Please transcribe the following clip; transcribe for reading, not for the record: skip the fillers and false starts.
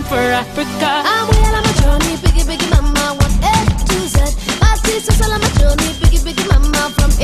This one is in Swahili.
for Africa. I'm well on my journey, biggie, biggie mama, 1 A to Z. My sister's all on my journey, biggie, biggie mama, from